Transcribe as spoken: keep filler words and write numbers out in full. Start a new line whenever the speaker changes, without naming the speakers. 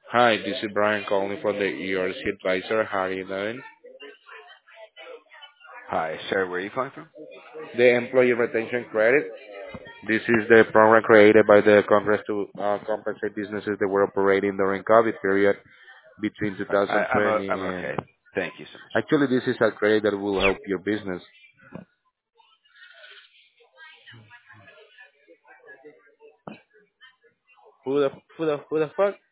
Hi, this is Brian calling from the E R C Advisor. How are you doing?
Hi, sir. Where are you calling from?
The Employee Retention Credit. This is the program created by the Congress to uh, compensate businesses that were operating during COVID period between
I, I'm o-
two thousand twenty
I'm
and
okay. Thank you so much.
actually this is a credit that will help your business. Who the who the who the fuck?